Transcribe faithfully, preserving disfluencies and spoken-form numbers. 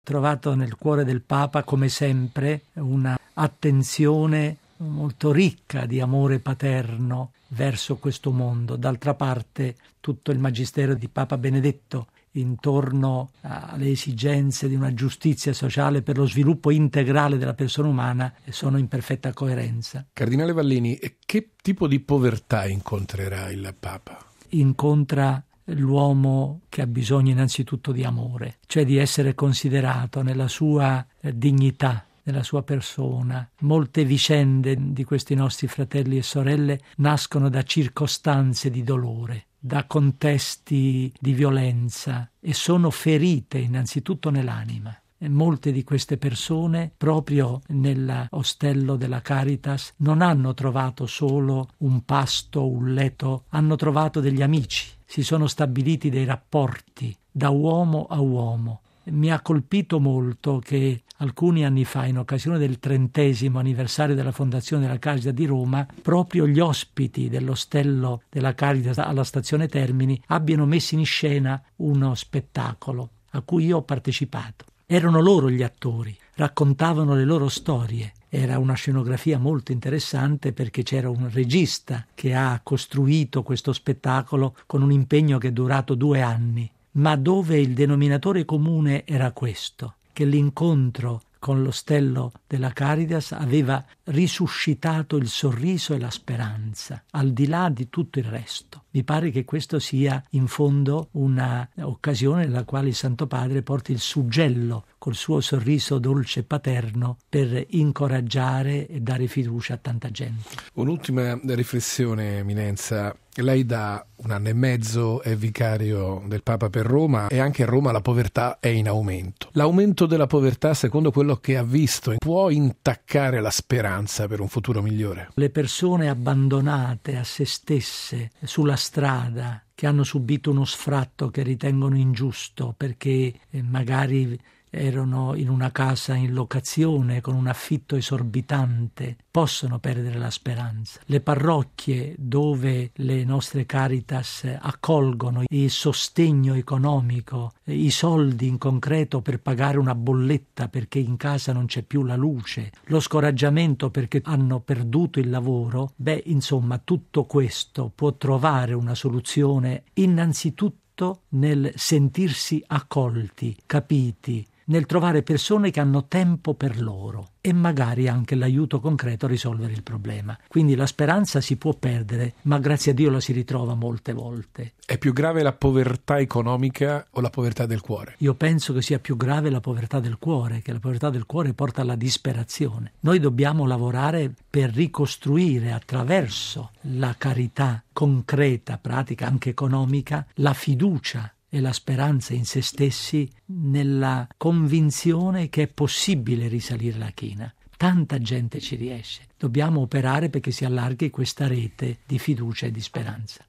trovato nel cuore del Papa, come sempre, una attenzione molto ricca di amore paterno verso questo mondo. D'altra parte, tutto il magistero di Papa Benedetto intorno alle esigenze di una giustizia sociale per lo sviluppo integrale della persona umana sono in perfetta coerenza. Cardinale Vallini, che tipo di povertà incontrerà il Papa? Incontra l'uomo che ha bisogno innanzitutto di amore, cioè di essere considerato nella sua dignità, nella sua persona. Molte vicende di questi nostri fratelli e sorelle nascono da circostanze di dolore, da contesti di violenza e sono ferite innanzitutto nell'anima. E molte di queste persone, proprio nell'ostello della Caritas, non hanno trovato solo un pasto, un letto, hanno trovato degli amici, si sono stabiliti dei rapporti da uomo a uomo. Mi ha colpito molto che alcuni anni fa, in occasione del trentesimo anniversario della fondazione della Caritas di Roma, proprio gli ospiti dell'ostello della Caritas alla stazione Termini abbiano messo in scena uno spettacolo a cui io ho partecipato. Erano loro gli attori, raccontavano le loro storie. Era una scenografia molto interessante perché c'era un regista che ha costruito questo spettacolo con un impegno che è durato due anni, ma dove il denominatore comune era questo, che l'incontro con l'ostello della Caritas aveva risuscitato il sorriso e la speranza, al di là di tutto il resto. Mi pare che questo sia in fondo una occasione nella quale il Santo Padre porti il suggello col suo sorriso dolce e paterno per incoraggiare e dare fiducia a tanta gente. Un'ultima riflessione, Eminenza. Lei da un anno e mezzo è vicario del Papa per Roma e anche a Roma la povertà è in aumento. L'aumento della povertà, secondo quello che ha visto, può intaccare la speranza per un futuro migliore? Le persone abbandonate a se stesse sulla strada, che hanno subito uno sfratto che ritengono ingiusto perché magari erano in una casa in locazione con un affitto esorbitante, possono perdere la speranza. Le parrocchie dove le nostre Caritas accolgono il sostegno economico, i soldi in concreto per pagare una bolletta perché in casa non c'è più la luce, lo scoraggiamento perché hanno perduto il lavoro, beh, insomma, tutto questo può trovare una soluzione innanzitutto nel sentirsi accolti, capiti, nel trovare persone che hanno tempo per loro e magari anche l'aiuto concreto a risolvere il problema. Quindi la speranza si può perdere, ma grazie a Dio la si ritrova molte volte. È più grave la povertà economica o la povertà del cuore? Io penso che sia più grave la povertà del cuore, che la povertà del cuore porta alla disperazione. Noi dobbiamo lavorare per ricostruire attraverso la carità concreta, pratica, anche economica, la fiducia e la speranza in se stessi, nella convinzione che è possibile risalire la china. Tanta gente ci riesce. Dobbiamo operare perché si allarghi questa rete di fiducia e di speranza.